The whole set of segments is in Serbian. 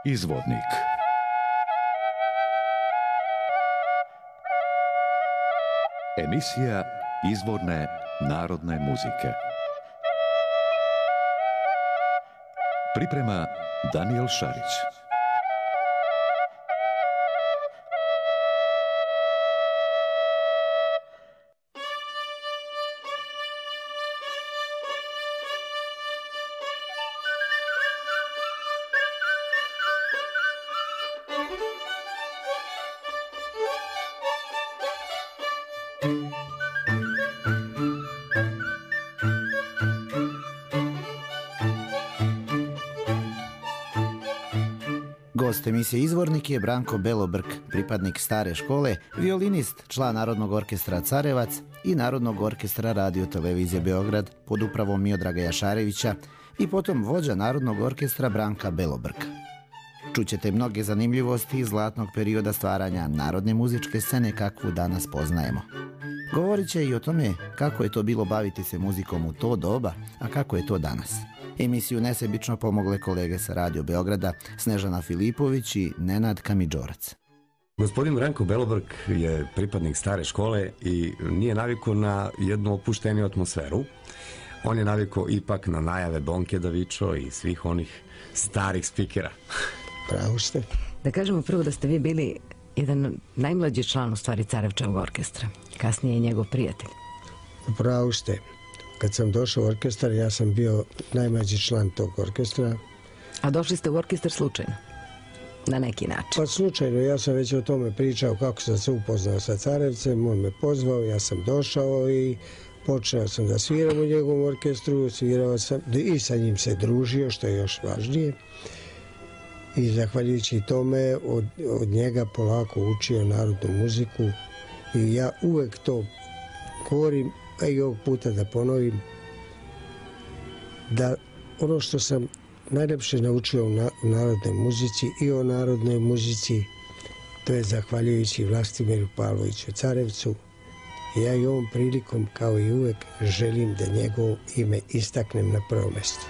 Izvornik. Emisija izvorne narodne muzike. Priprema Danijel Šarić. Gost emisije Izvornik je Branko Belobrk, pripadnik stare škole, violinist, član Narodnog orkestra Carevac i Narodnog orkestra Radio televizije Beograd pod upravom Miodraga Jašarevića i potom vođa Narodnog orkestra Branka Belobrka. Čućete mnoge zanimljivosti iz zlatnog perioda stvaranja narodne muzičke scene kakvu danas poznajemo. Govorit će i o tome kako je to bilo baviti se muzikom u to doba, a kako je to danas. Emisiju nesebično pomogle kolege sa Radio Beograda Snežana Filipović i Nenad Kamidžorac. Gospodin Branko Belobrk je pripadnik stare škole i nije navikao na jednu opušteniju atmosferu. On je navikao ipak na najave Bonke Davičo i svih onih starih spikera. Pravo ste. Da kažemo prvo da ste vi bili jedan najmlađi član u stvari Carevčevog orkestra. Kasnije je njegov prijatelj. Pravo ste. Kad sam došao u orkestar, ja sam bio najmlađi član tog orkestra. A došli ste u orkestar slučajno? Na neki način? Pa slučajno, ja sam već o tome pričao kako sam se upoznao sa Carevcem, on me pozvao, ja sam došao i počeo sam da sviram u njegovom orkestru, svirao sam i sa njim se družio, što je još važnije. I zahvaljujući tome od njega polako učio narodnu muziku i ja uvek to govorim, a i ovog puta da ponovim, da ono što sam najlepše naučio u narodnoj muzici i o narodnoj muzici, to je zahvaljujući Vlastimiru Pavloviću Carevcu. Ja i ovom prilikom, kao i uvek, želim da njegovo ime istaknem na prvo mesto.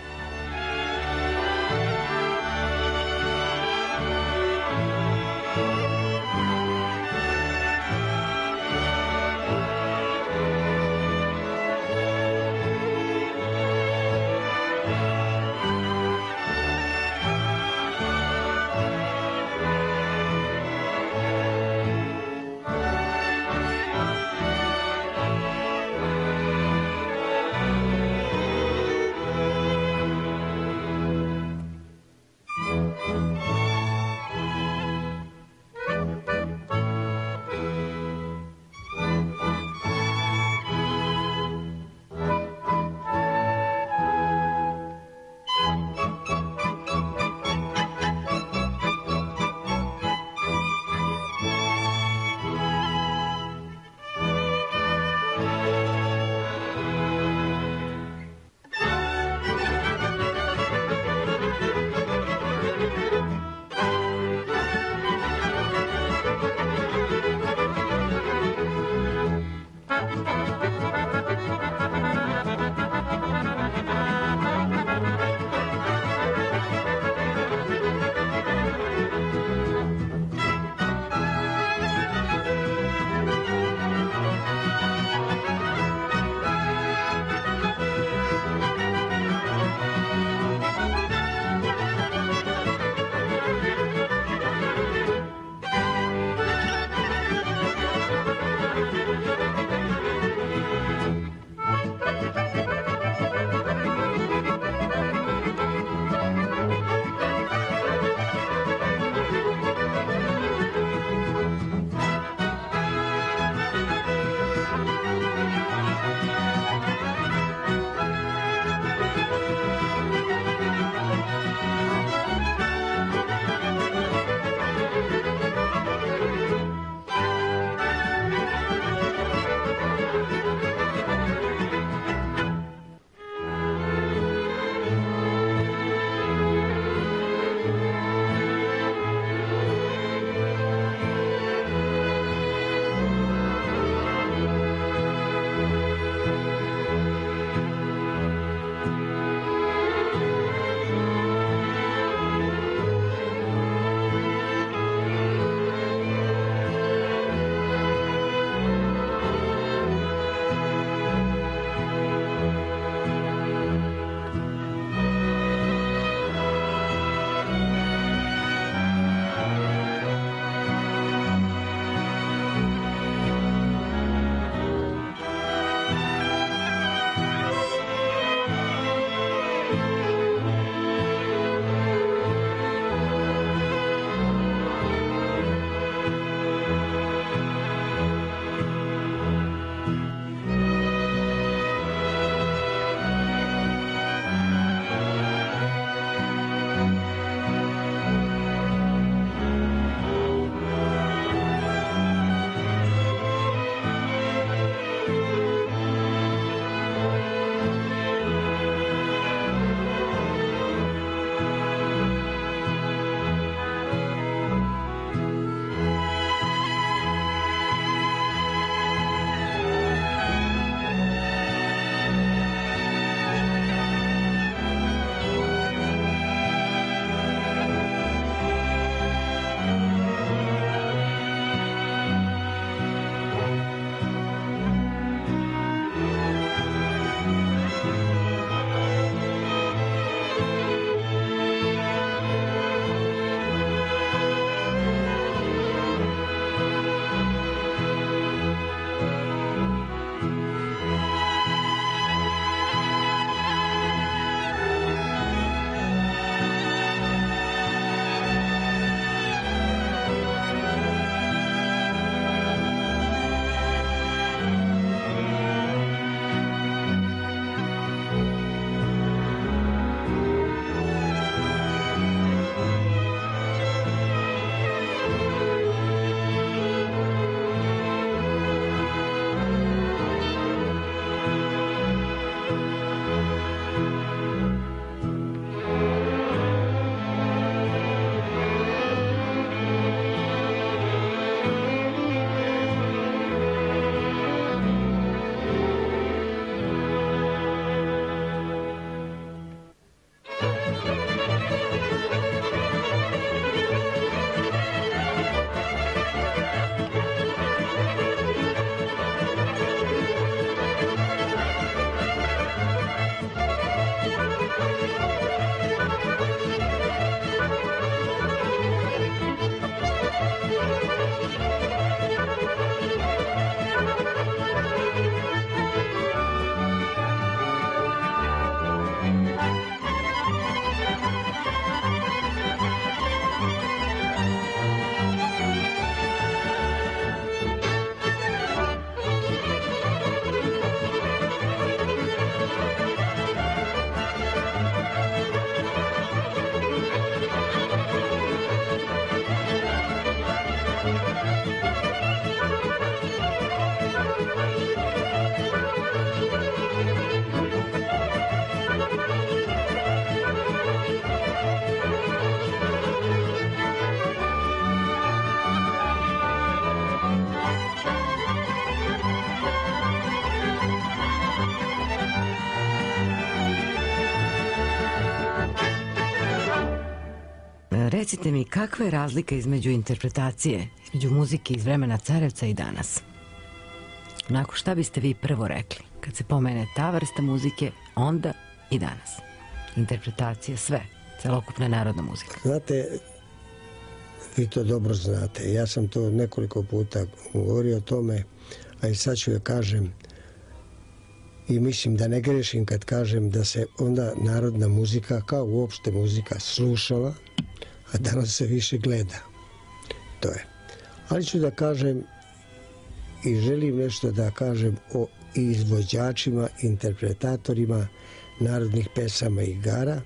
Recite mi, kakva je razlika između interpretacije, između muzike iz vremena Carevca i danas? Onako, šta biste vi prvo rekli kad se pomene ta vrsta muzike, onda i danas? Interpretacija, sve, celokupna narodna muzika. Znate, vi to dobro znate. Ja sam to nekoliko puta govorio o tome, a i sad ću joj kažem i mislim da ne grešim kad kažem da se onda narodna muzika, kao uopšte muzika, slušala, a danas se više gleda. To je. Ali ću da kažem i želim nešto da kažem o izvođačima, interpretatorima narodnih pesama i igara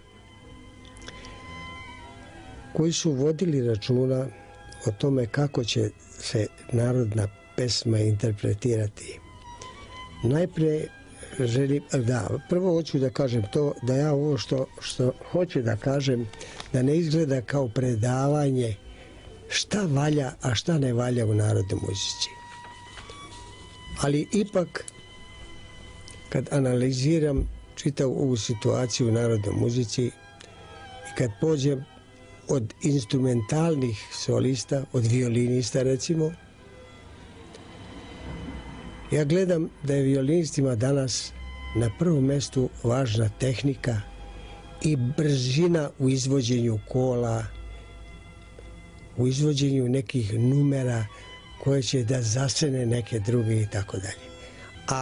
koji su vodili računa o tome kako će se narodna pesma interpretirati. Najprije želim, prvo hoću da kažem to, da ja ovo što hoću da kažem, da ne izgleda kao predavanje šta valja, a šta ne valja u narodnoj muzici. Ali ipak, kad analiziram čitavu ovu situaciju u narodnoj muzici i kad pođem od instrumentalnih solista, od violinista recimo, ja gledam da je violinistima danas na prvom mjestu važna tehnika i brzina u izvođenju kola, u izvođenju nekih numera koje će da zasene neke druge i tako dalje. A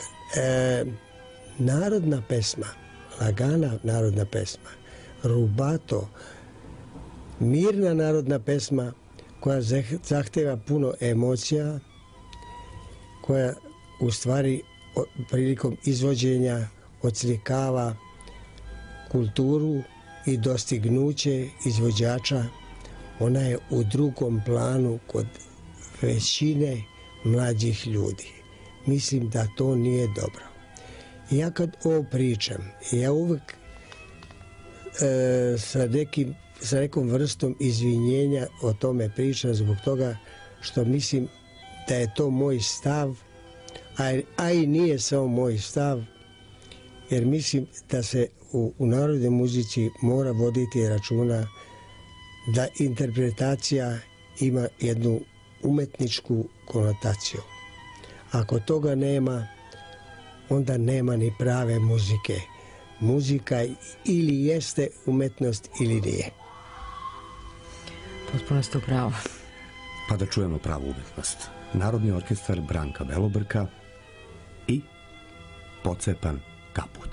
narodna pesma, lagana narodna pesma, rubato, mirna narodna pesma koja zahteva puno emocija, koja u stvari prilikom izvođenja odslikava kulturu i dostignuće izvođača, ona je u drugom planu kod većine mlađih ljudi. Mislim da to nije dobro. Ja kad ovo pričam, ja uvek sa nekom vrstom izvinjenja o tome pričam zbog toga što mislim da je to moj stav, a i nije samo moj stav, jer mislim da se u narodnoj muzici mora voditi računa da interpretacija ima jednu umetničku konotaciju. Ako toga nema, onda nema ni prave muzike. Muzika ili jeste umetnost ili nije. Potpuno ste u pravu. Pa da čujemo pravu umetnost. Narodni orkestar Branka Belobrka i Pocepan kaput.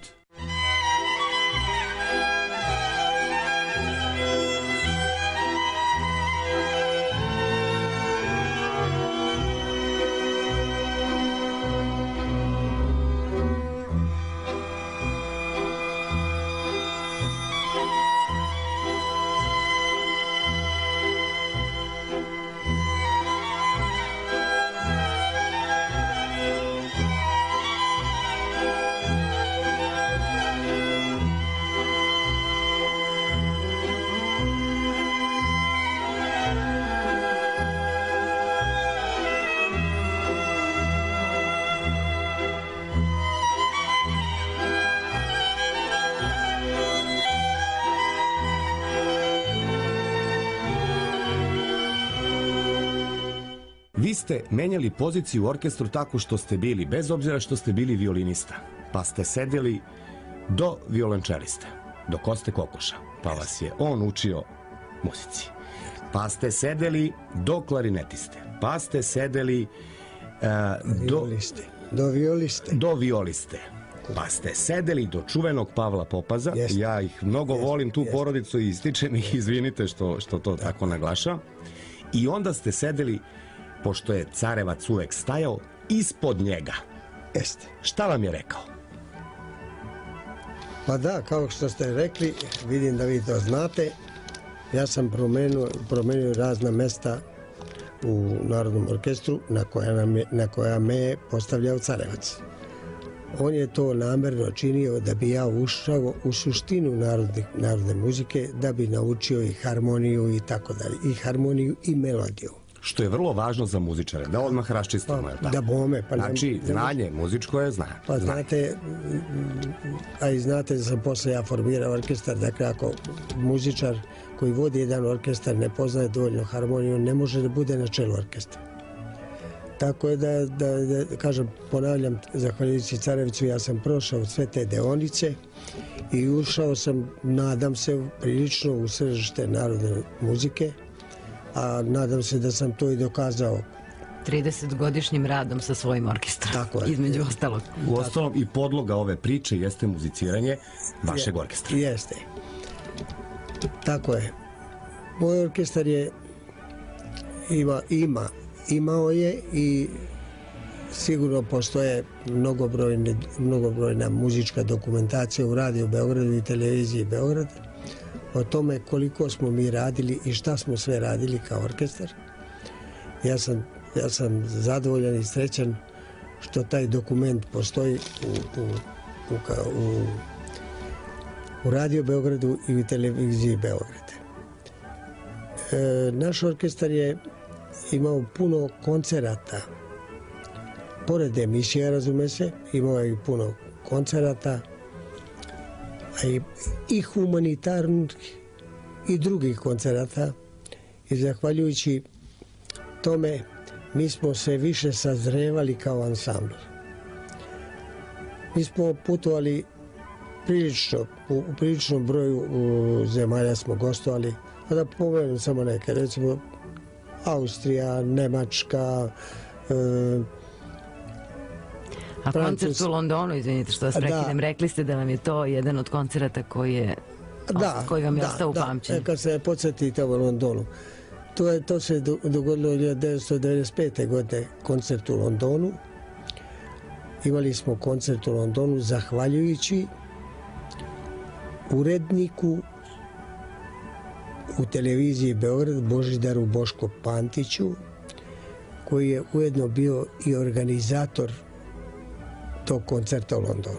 Vi ste menjali poziciju u orkestru tako što ste bili, bez obzira što ste bili violinista, pa ste sedeli do violončeliste, do Koste Kokoša, pa vas je on učio muzici. Pa ste sedeli do klarinetiste, pa ste sedeli do violiste, pa ste sedeli do čuvenog Pavla Popaza. Ja ih mnogo volim, tu porodicu, i ističem ih, izvinite što to tako naglašam. I onda ste sedeli, pošto je Carevac uvek stajao, ispod njega. Jeste. Šta vam je rekao? Pa da, kao što ste rekli, vidim da vi to znate, ja sam promenio razna mesta u Narodnom orkestru na koja me je postavljao Carevac. On je to namerno činio da bi ja ušao u suštinu narodne muzike, da bi naučio i harmoniju i tako dalje, i harmoniju i melodiju. što je vrlo važno za muzičare, da odmah raščistimo. Da bome. Znači, znanje muzičko je znanje. Pa znate, a i znate da sam posle ja formirao orkestar, dakle ako muzičar koji vodi jedan orkestar ne poznaje dovoljno harmoniju, ne može da bude na čelu orkestra. Tako je da kažem, ponavljam, zahvaljujući Carevcu, ja sam prošao sve te deonice i ušao sam, nadam se, prilično u sržište narodne muzike, a nadam se da sam to i dokazao. 30-godišnjim radom sa svojim orkestrom, Tako je. Između ostalog. U ostalom i podloga ove priče jeste muziciranje vašeg orkestra. Jeste. Tako je. Moj orkestar je imao je i sigurno postoje mnogobrojna muzička dokumentacija u Radio Beogradu i televiziji Beograd o tome koliko smo mi radili i šta smo sve radili kao orkestar. Ja sam zadovoljan i srećan što taj dokument postoji u Radio Beogradu i u televiziji Beograd. Naš orkestar je imao puno koncerata. Pored emisija, razume se, imao je i puno koncerata, a i humanitarnih i drugih koncerata. I zahvaljujući tome mi smo se više sazrevali kao ansambl. Mi smo putovali u priličnom broju zemalja smo gostovali, a da pomenem samo neke, recimo Austrija, Nemačka, A koncert u Londonu, izvinite što vas prekidem, rekli ste da vam je to jedan od koncerata koji vam je ostao u pamćenju. Kad se podsjetite u Londonu. To se dogodilo 1995. godine, koncert u Londonu. Imali smo koncert u Londonu zahvaljujući uredniku u televiziji Beograd, Božidaru Boško Pantiću, koji je ujedno bio i organizator tog koncerta u Londonu.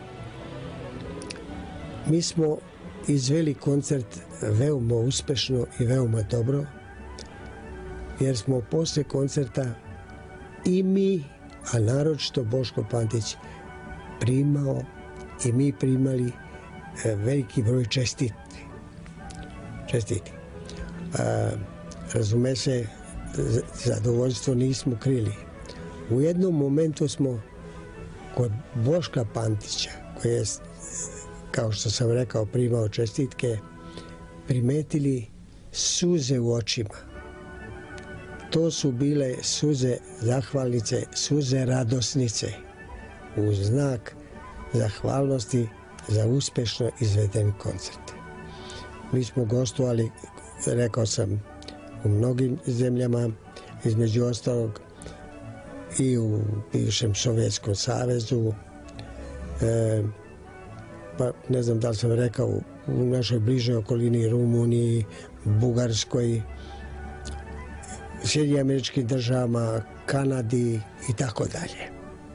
Mi smo izveli koncert veoma uspešno i veoma dobro, jer smo posle koncerta i mi, a naročito Boško Pantić, primao i mi primali veliki broj čestiti. Razume se, zadovoljstvo nismo krili. U jednom momentu smo kod Boška Pantića, koji je, kao što sam rekao, primao čestitke, primetili suze u očima. To su bile suze zahvalnice, suze radosnice, u znak zahvalnosti za uspešno izveden koncert. Mi smo gostovali, rekao sam, u mnogim zemljama, između ostalog i u bivšem Sovjetskom savezu, pa ne znam da li sam rekao, u našoj bližoj okolini, Rumuniji, Bugarskoj, Sjedinjenim Američkim Državama, Kanadi i tako dalje.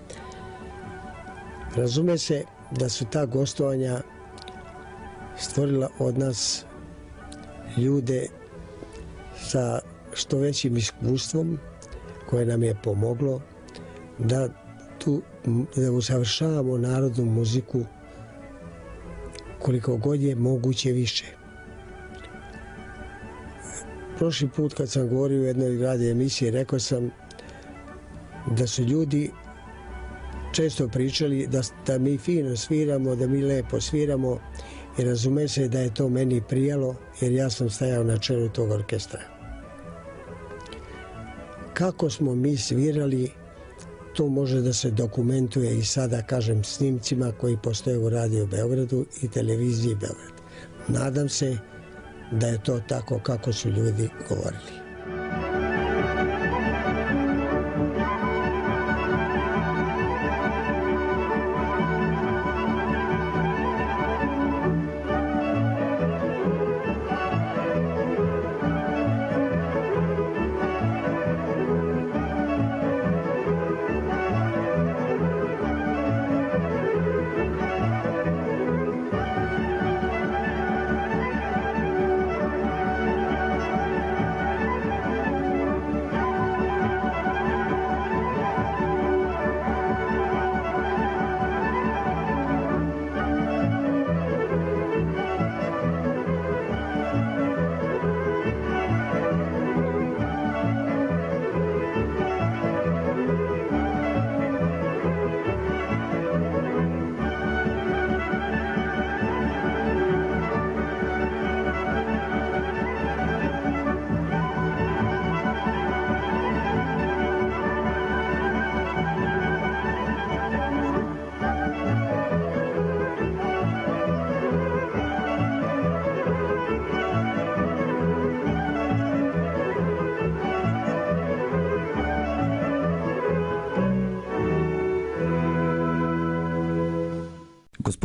Razume se da su ta gostovanja stvorila od nas ljude sa što većim iskustvom, koje nam je pomoglo da usavršavamo narodnu muziku koliko god je moguće više. Prošli put kad sam govorio u jednoj radio emisiji, rekao sam da su ljudi često pričali da mi fino sviramo, da mi lepo sviramo, i razume se da je to meni prijalo, jer ja sam stajao na čelu tog orkestra. Kako smo mi svirali, to može da se dokumentuje i sada, kažem, snimcima koji postoje u Radio Beogradu i televiziji Beograd. Nadam se da je to tako kako su ljudi govorili.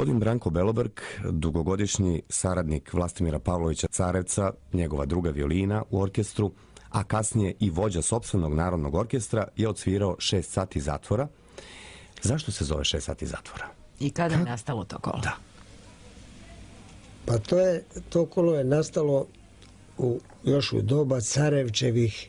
Gospodin Branko Belobrk, dugogodišnji saradnik Vlastimira Pavlovića Carevca, njegova druga violina u orkestru, a kasnije i vođa sopstvenog narodnog orkestra, je odsvirao 6 sati zatvora. Zašto se zove 6 sati zatvora? I kada je nastalo to kolo? Da. Pa to kolo je nastalo još u doba Carevčevih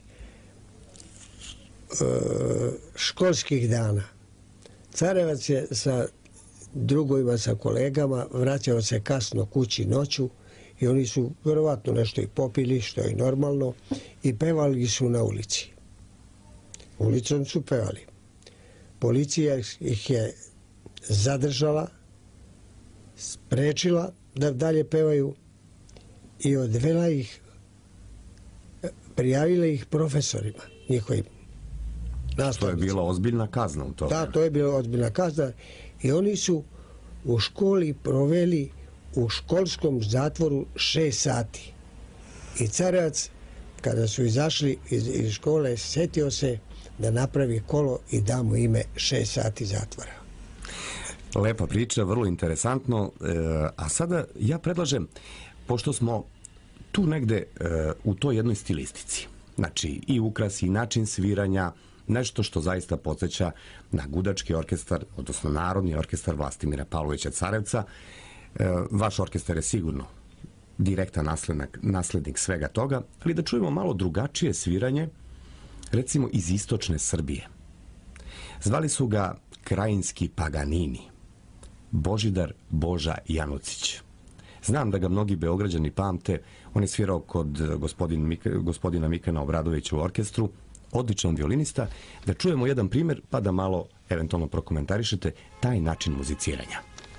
školskih dana. Carevac je sa drugovima, sa kolegama, vraćao se kasno kući noću i oni su vjerovatno nešto i popili, što je normalno, i pevali su na ulici. Ulicom su pevali. Policija ih je zadržala, sprečila da dalje pevaju i odvela ih, prijavila ih profesorima njihovim nastavnicima. To je bila ozbiljna kazna u to vreme. Da, to je bila ozbiljna kazna i oni su u školi proveli u školskom zatvoru 6 sati. I Carevac, kada su izašli iz škole, setio se da napravi kolo i da mu ime 6 sati zatvora. Lepa priča, vrlo interesantno. A sada ja predlažem, pošto smo tu negde u toj jednoj stilistici, znači i ukras i način sviranja, nešto što zaista podsjeća na gudački orkestar, odnosno Narodni orkestar Vlastimira Pavlovića Carevca. Vaš orkestar je sigurno direktan naslednik svega toga, ali da čujemo malo drugačije sviranje, recimo iz istočne Srbije. Zvali su ga Krajinski Paganini, Božidar Boža Janucić. Znam da ga mnogi Beograđani pamte, on je svirao kod gospodina Mikana Obradovića u orkestru, odličan violinista. Da čujemo jedan primjer pa da malo eventualno prokomentarišete taj način muziciranja.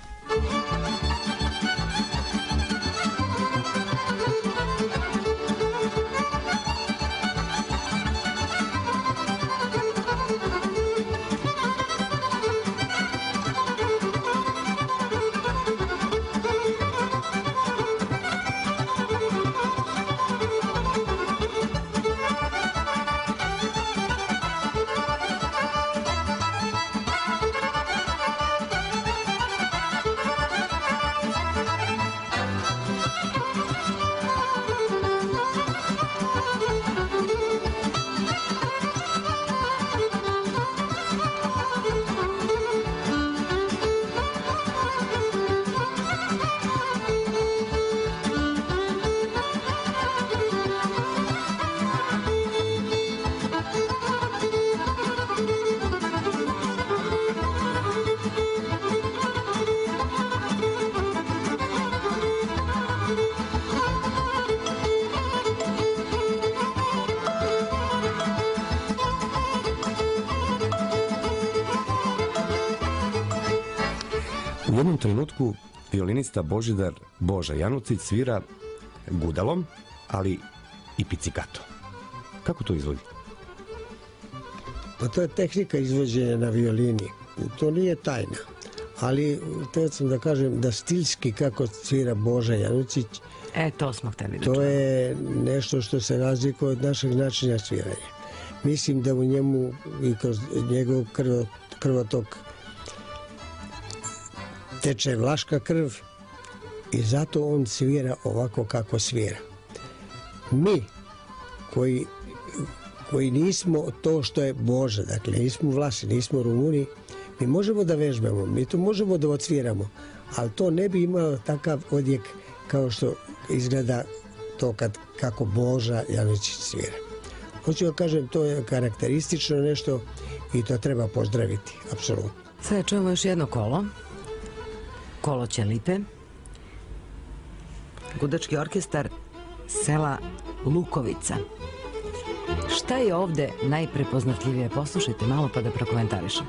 U jednom trenutku violinista Božidar Boža Janucić svira gudalom, ali i pizzicato. Kako to izvodi? Pa to je tehnika izvođenja na violini. To nije tajna. Ali htio sam da kažem da stilski kako svira Boža Janucić, To smo hteli da to čujemo. je nešto što se razlikuje od našeg načina sviranja. Mislim da u njemu i kroz njegov krvotok teče vlaška krv i zato on svira ovako kako svira. Mi koji nismo to što je Boža, dakle nismo Vlasi, nismo Rumuni, mi možemo da vežbamo, mi to možemo da odsviramo, ali to ne bi imalo takav odjek kao što izgleda to kako Boža Janucić svira. Hoću da kažem, to je karakteristično nešto i to treba pozdraviti, apsolutno. Sada čujemo još jedno kolo. Kolo Ćelipe. Gudački orkestar sela Lukovica. Šta je ovde najprepoznatljivije? Poslušajte malo pa da prokomentarišem.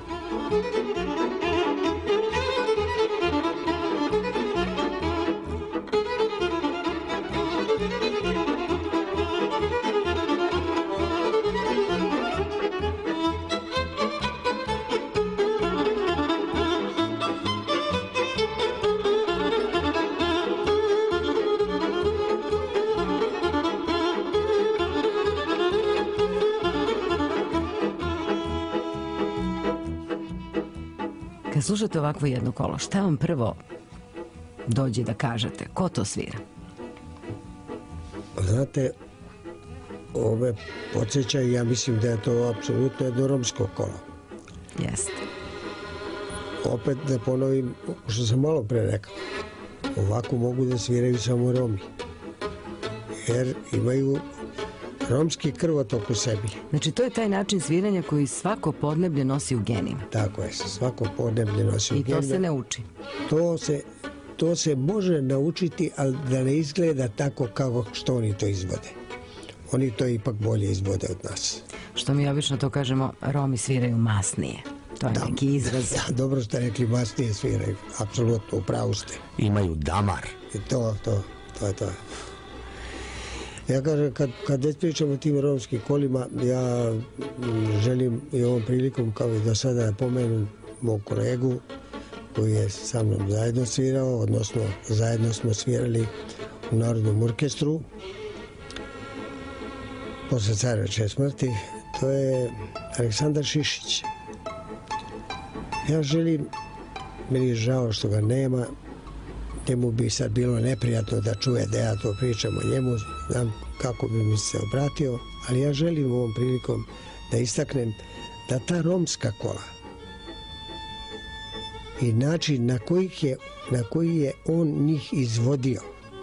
Kad slušate ovakvo jedno kolo, šta vam prvo dođe da kažete? Ko to svira? Znate, ove podsjećaju, ja mislim da je to apsolutno jedno romsko kolo. Jeste. Opet da ponovim što sam malo pre rekao. Ovako mogu da sviraju samo Romi. Jer imaju romski krvotok u sebi. Znači, to je taj način sviranja koji svako podneblje nosi u genima. Tako je, svako podneblje nosi u genima. I to se ne uči. To se može naučiti, ali da ne izgleda tako kao što oni to izvode. Oni to ipak bolje izvode od nas. Što mi obično to kažemo, Romi sviraju masnije. To je neki izraz. Da, dobro ste rekli, masnije sviraju. Apsolutno, upravo ste. Imaju damar. I to je to. Ja kažem, kad već pričamo o tim romskim kolima, ja želim i ovom prilikom, kao i do sada, da pomenem mog kolegu koji je sa mnom zajedno svirao, odnosno zajedno smo svirali u Narodnom orkestru posle Carevićeve smrti. To je Aleksandar Šišić. Ja želim, meni je žao što ga nema, njemu bi sad bilo neprijatno da čuje da ja to pričam o njemu, znam kako bi mi se obratio, ali ja želim ovom prilikom da istaknem da ta romska kola i način na koji je on njih izvodio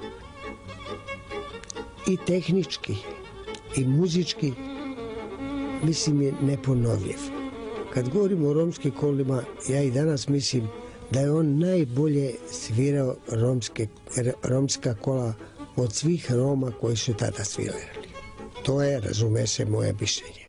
i tehnički i muzički, mislim, je neponovljiv. Kad govorimo o romskim kolima, ja i danas mislim da je on najbolje svirao romska kola od svih Roma koji su tada svirali. To je, razume se, moje mišljenje.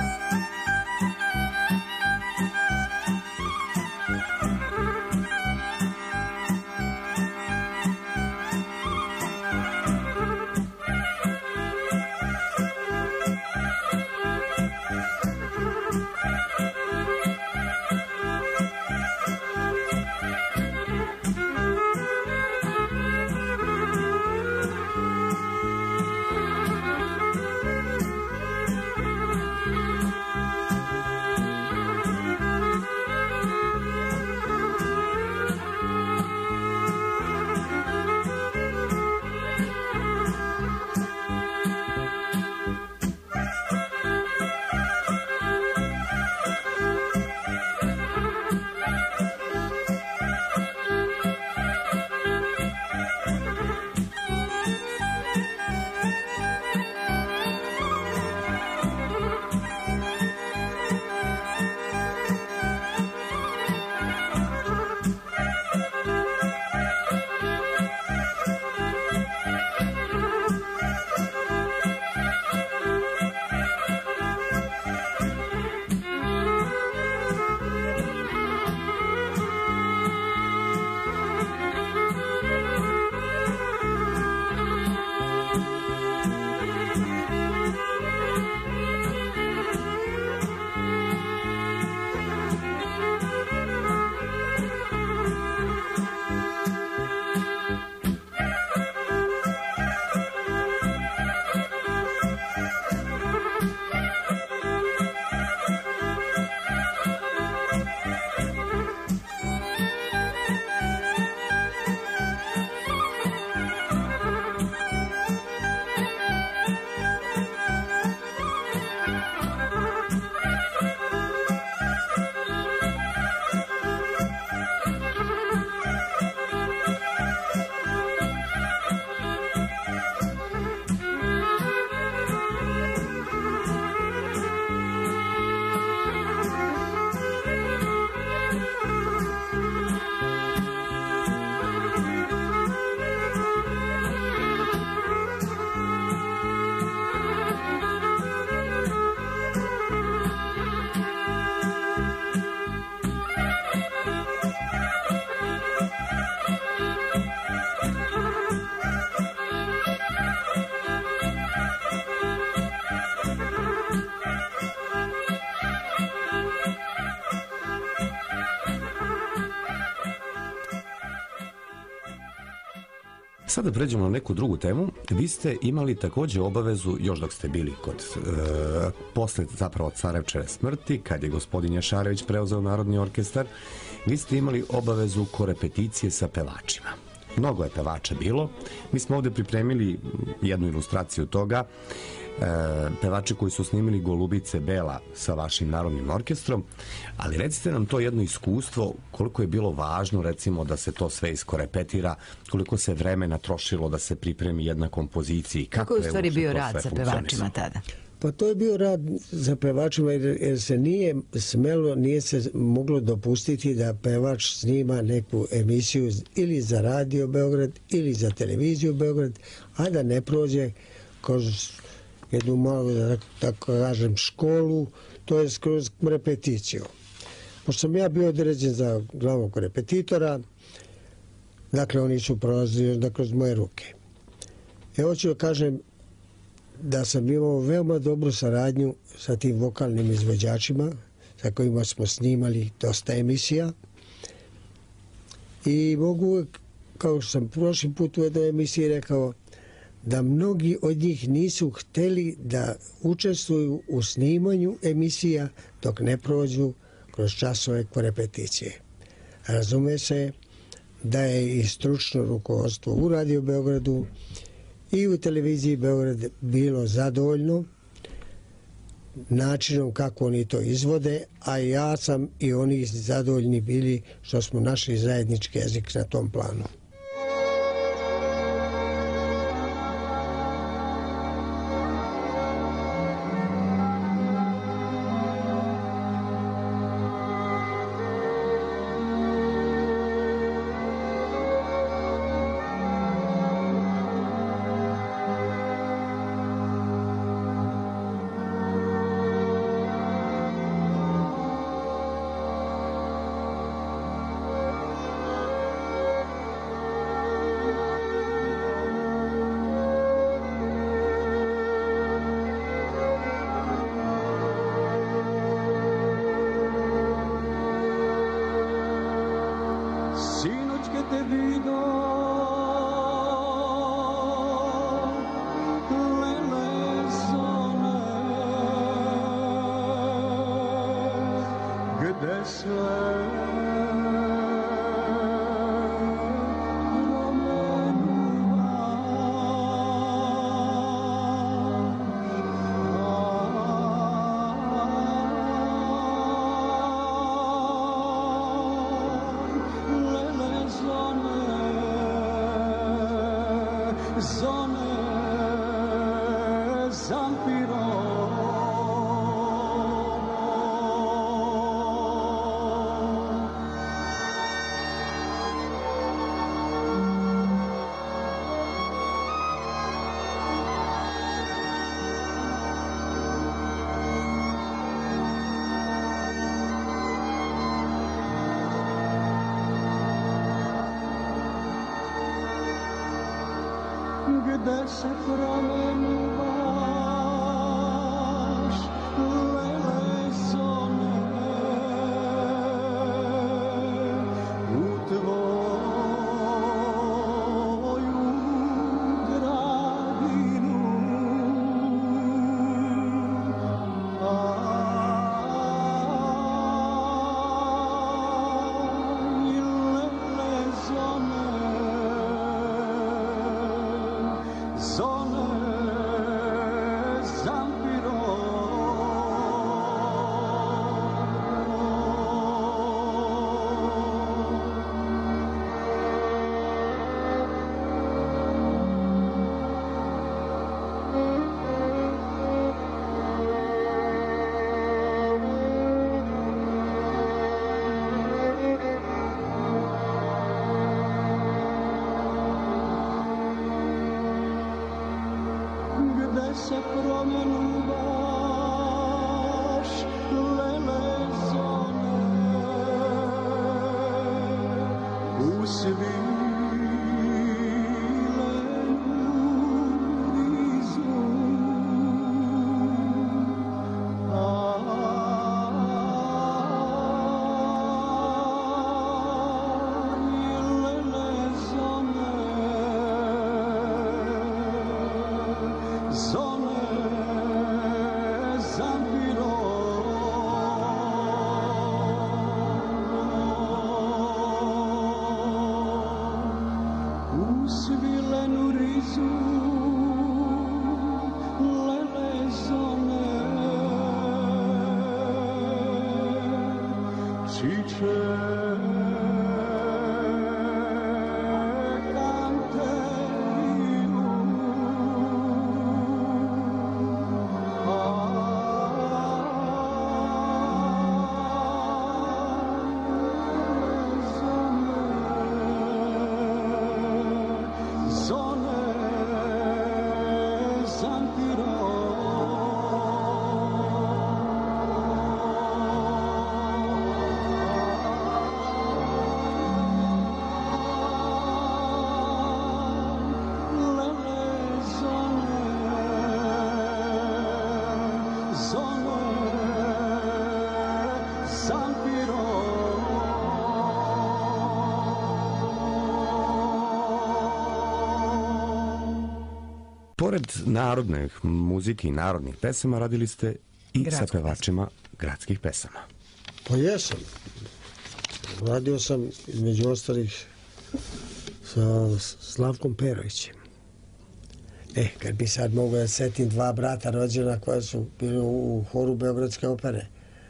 Sada pređemo na neku drugu temu. Vi ste imali takođe obavezu, još dok ste bili posle zapravo Carevčeve smrti, kad je gospodin Jašarević preuzeo Narodni orkestar, vi ste imali obavezu korepeticije sa pevačima. Mnogo je pevača bilo. Mi smo ovde pripremili jednu ilustraciju toga. Pevači koji su snimili Golubice Bela sa vašim Narodnim orkestrom, ali recite nam to jedno iskustvo, koliko je bilo važno recimo da se to sve iskorepetira, koliko se vremena trošilo da se pripremi jedna kompozicija. Kako je u stvari bio rad sa pevačima tada? Pa to je bio rad za pevačima jer se nije smelo, nije se moglo dopustiti da pevač snima neku emisiju ili za Radio Beograd ili za televiziju Beograd, a da ne prođe kroz jednu malu, da tako kažem, školu, to je kroz repeticiju. Pošto sam ja bio određen za glavnog repetitora, dakle oni su prolazili kroz moje ruke. Hoću da kažem da sam imao veoma dobru saradnju sa tim vokalnim izvođačima sa kojima smo snimali dosta emisija i mogu, kao što sam prošli put u jednoj emisiji rekao, da mnogi od njih nisu hteli da učestvuju u snimanju emisija dok ne prođu kroz časove korepeticije. Razume se da je i stručno rukovodstvo u Radio Beogradu i u televiziji Beograd bilo zadovoljno načinom kako oni to izvode, a ja sam i oni zadovoljni bili što smo našli zajednički jezik na tom planu. Gde se promeni baš lele zone u tvoju gradinu, i lele zone se promenu baš lele zone u svilenu rizu, lele zone svilenu rizu, lele zone, čiče Pored narodne muzike i narodnih pesama radili ste i sa Gradske pevačima gradskih pesama. Pa jesam. Radio sam između ostalih sa Slavkom Perovićem. Kad bi sad mogu da setim dva brata rođena koja su bili u horu Beogradske opere.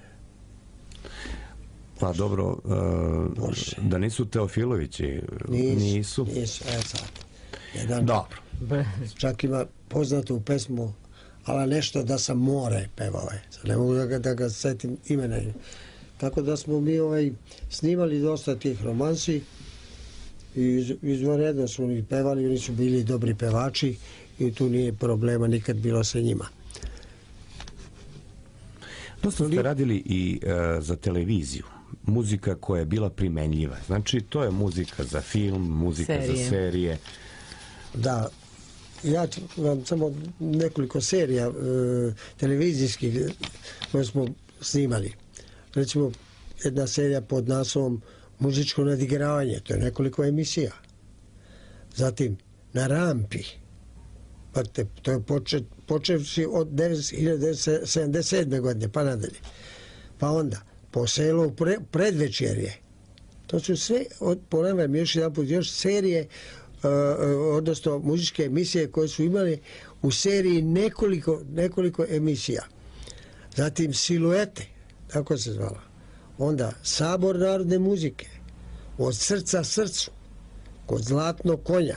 Pa dobro, da nisu Teofilovići, nisu. Nisu, sad. Jedan, Dobro. čak ima poznatu pesmu, ali nešto da sam more pevao je. Ne mogu da ga setim imena. Tako da smo mi snimali dosta tih romansi i izvanredno su oni pevali, oni su bili dobri pevači i tu nije problema nikad bilo sa njima. Dosta ste radili i za televiziju. Muzika koja je bila primenljiva. Znači, to je muzika za film, muzika za serije. Da, ja ću vam samo nekoliko serija televizijskih koje smo snimali. Recimo, jedna serija pod naslovom Muzičko nadigravanje, to je nekoliko emisija. Zatim, Na rampi, to je počevši od 1977. godine pa nadalje. Pa onda, Po selu predvečerje. To su sve, ponavljam još jedan put, još serije, odnosno muzičke emisije koje su imali u seriji nekoliko emisija. Zatim Siluete, tako se zvala. Onda Sabor narodne muzike, Od srca srcu, Kod zlatnog konja.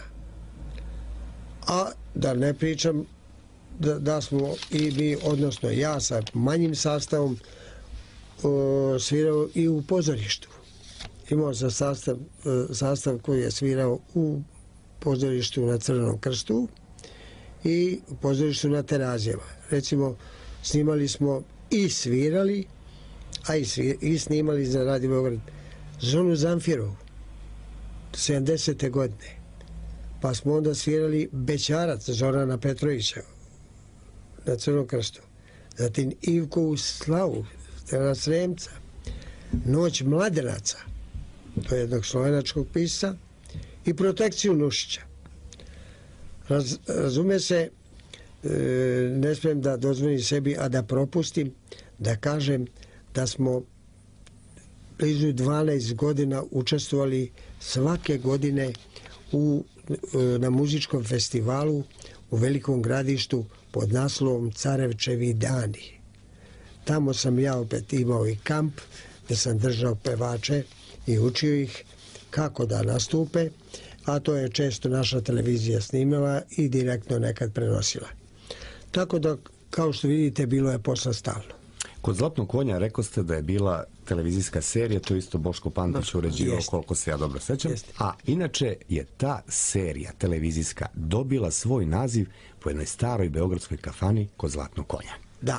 A da ne pričam da smo i mi, odnosno ja sa manjim sastavom svirao i u pozorištu. Imao sam sastav koji je svirao u pozorištu na Crvenom krstu i u pozorištu na Terazijama. Recimo, snimali smo i svirali, a i snimali za Radio Beograd Zonu Zamfirovu 70. godine. Pa smo onda svirali Bećarac Zorana Petrovića na Crvenom krstu. Zatim Ivkovu slavu Stevana Sremca, Noć mladenaca, to je jednog slovenačkog pisca, i Protekciju Nušića. Razume se, ne smijem da dozvolim sebi, a da propustim, da kažem da smo blizu 12 godina učestvovali svake godine na muzičkom festivalu u Velikom Gradištu pod naslovom Carevčevi dani. Tamo sam ja opet imao i kamp gdje sam držao pevače i učio ih kako da nastupe, a to je često naša televizija snimala i direktno nekad prenosila. Tako da, kao što vidite, bilo je posla stalno. Kod Zlatnog konja rekao ste da je bila televizijska serija, to isto Boško Pantić uređivao, koliko se ja dobro sećam. A inače je ta serija televizijska dobila svoj naziv po jednoj staroj beogradskoj kafani kod Zlatnog konja. Da,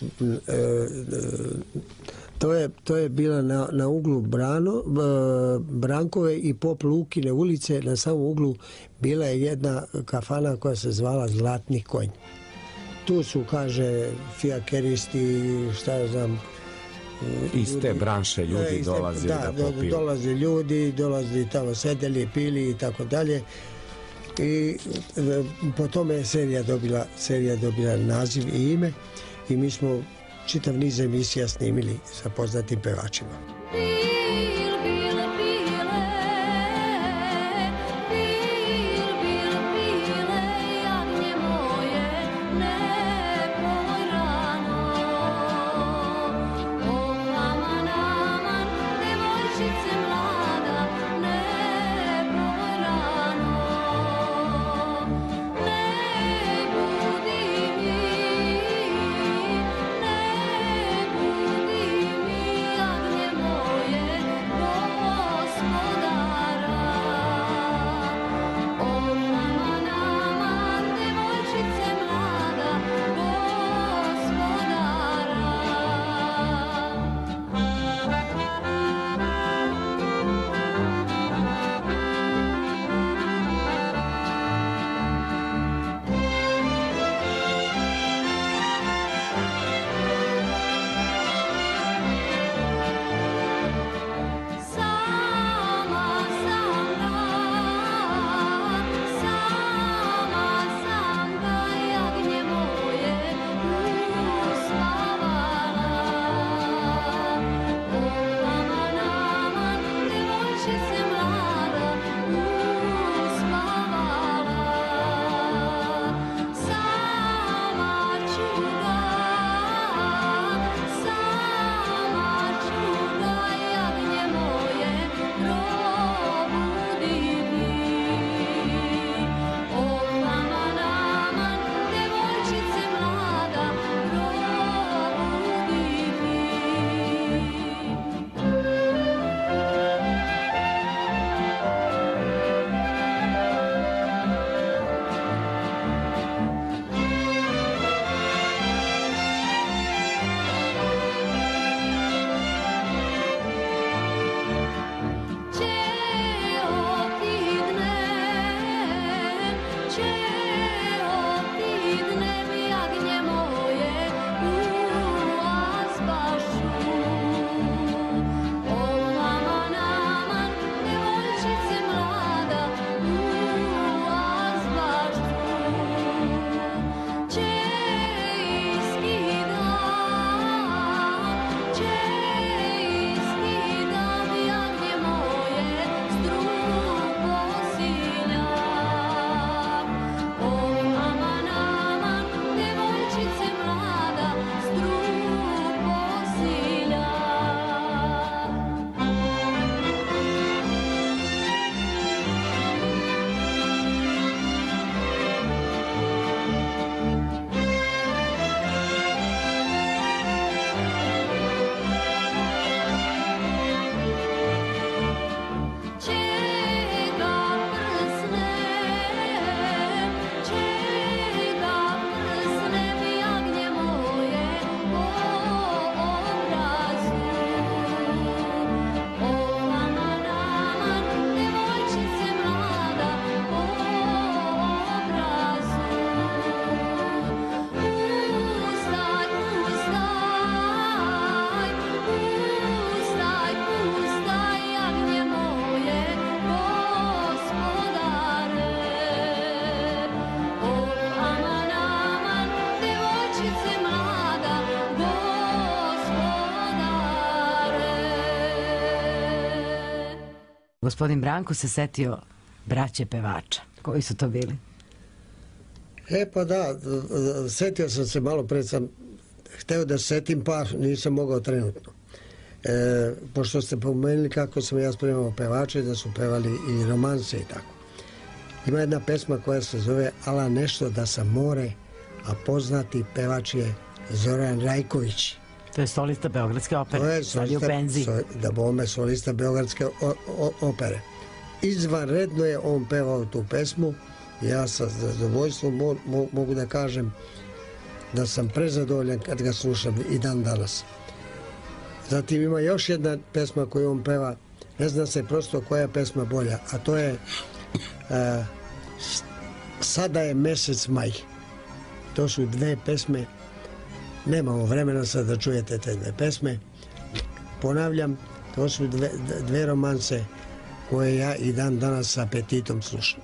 to je bila na uglu Brankove i Pop Lukine ulice, na samom uglu bila je jedna kafana koja se zvala Zlatni konj. Tu su, kaže, fijakeristi, šta ja znam... Iz te branše ljudi dolazili da popiju. Da, dolazi tamo, sedeli, pili i tako dalje. I po tome je serija dobila naziv i ime i mi smo čitav niz emisija snimili sa poznatim pevačima. Bil bile, bil Gospodin Branko se setio braće pevača. Koji su to bili? Pa da, setio sam se, malo pred sam hteo da setim, pa nisam mogao trenutno. Pošto ste pomenuli kako sam ja spremao pevače, da su pevali i romanse i tako. Ima jedna pesma koja se zove Ala nešto da sam more, a poznati pevač je Zoran Rajković. To je solista Beogradske opere. Sad je u penziji. Da bome, solista Beogradske opere. Izvanredno je on pevao tu pesmu. Ja sa zadovoljstvom mogu da kažem da sam prezadovoljan kad ga slušam i dan danas. Zatim ima još jedna pesma koju on peva, ne zna se prosto koja je pesma bolja, a to je Sada je mesec maj. To su dve pesme, nemamo vremena sad da čujete te dve pesme. Ponavljam, to su dve romanse koje ja i dan danas sa apetitom slušam.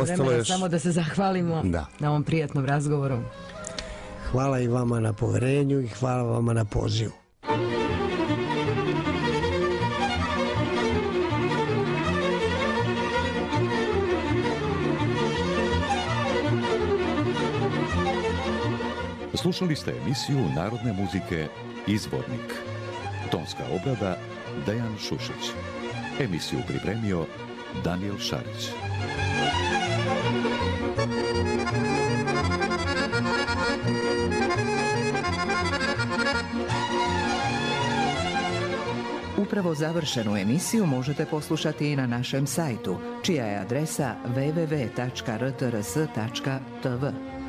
vremena samo da se zahvalimo na ovom prijatnom razgovoru. Hvala i vama na poverenju i hvala vama na pozivu. Slušali ste emisiju narodne muzike Izvornik. Tonska obrada Dejan Šušić. Emisiju pripremio Daniel Šarić. Upravo završenu emisiju možete poslušati i na našem sajtu, čija je adresa www.rtrs.tv.